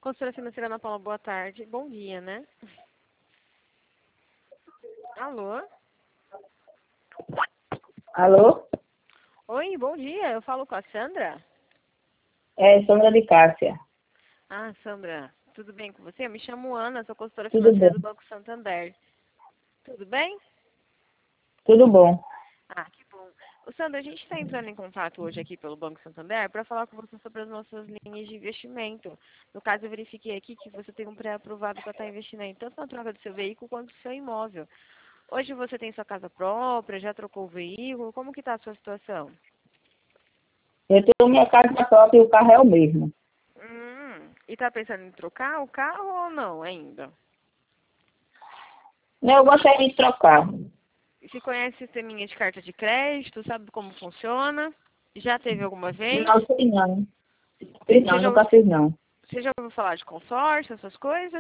Consultora financeira Ana Paula, boa tarde. Bom dia, né? Alô? Alô? Oi, bom dia. Eu falo com a Sandra? É Sandra de Cássia. Ah, Sandra, tudo bem com você? Eu me chamo Ana, sou consultora Tudo financeira bom? do Banco Santander. Tudo bem? Tudo bom? Ah, que bom. Ô, Sandra, a gente está entrando em contato hoje aqui pelo Banco Santander para falar com você sobre as nossas linhas de investimento. No caso, eu verifiquei aqui que você tem um pré-aprovado para estar investindo aí, tanto na troca do seu veículo quanto do seu imóvel. Hoje você tem sua casa própria, já trocou o veículo, como que está a sua situação? Eu tenho minha casa própria e o carro é o mesmo. E tá pensando em trocar o carro ou não ainda? Eu gostaria de trocar. E se conhece o sisteminha de carta de crédito, sabe como funciona? Já teve alguma vez? Não, sei não. Fiz Você não, já, nunca fiz não. você já ouviu falar de consórcio, essas coisas?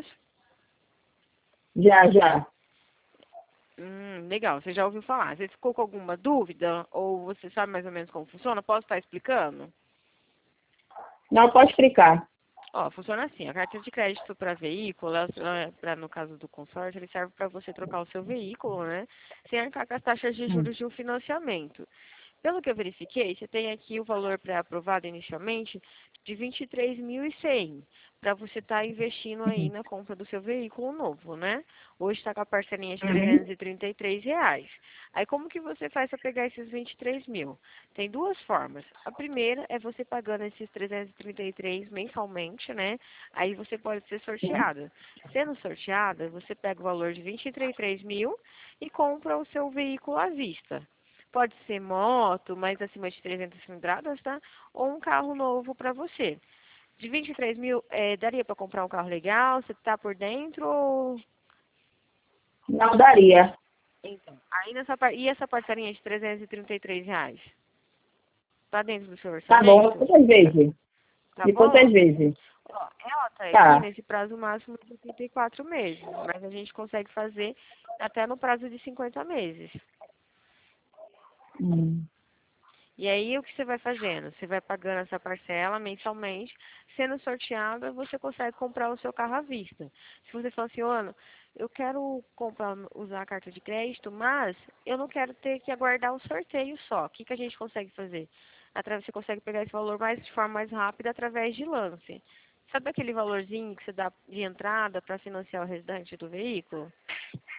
Já. Legal, você já ouviu falar. Você ficou com alguma dúvida? Ou você sabe mais ou menos como funciona? Posso estar explicando? Não, pode explicar. Ó, funciona assim, a carta de crédito para veículo, no caso do consórcio, ele serve para você trocar o seu veículo, né? Sem arcar com as taxas de juros de um financiamento. Pelo que eu verifiquei, você tem aqui o valor pré-aprovado inicialmente de 23.100 para você estar investindo aí na compra do seu veículo novo, né? Hoje está com a parcelinha de R$ 333. Aí como que você faz para pegar esses 23 mil? Tem duas formas. A primeira é você pagando esses 333 mensalmente, né? Aí você pode ser sorteada. Sendo sorteada, você pega o valor de 23 mil e compra o seu veículo à vista. Pode ser moto, mais acima de 300 cilindradas, tá? Ou um carro novo para você. De 23 mil, daria para comprar um carro legal? Você tá por dentro ou... Não daria. Então, aí e essa parcelinha de R$ 333? Tá dentro do seu Tá bom, orçamento? quantas vezes? Tá De quantas bom? vezes? Ó, ela tá aqui Tá. nesse prazo máximo de 84 meses, mas a gente consegue fazer até no prazo de 50 meses. Hum. E aí o que você vai fazendo? Você vai pagando essa parcela mensalmente, sendo sorteada, você consegue comprar o seu carro à vista. Se você falar assim, Ana, eu quero comprar, usar a carta de crédito, mas eu não quero ter que aguardar o sorteio só. O que, que a gente consegue fazer? Você consegue pegar esse valor de forma mais rápida através de lance. Sabe aquele valorzinho que você dá de entrada para financiar o restante do veículo?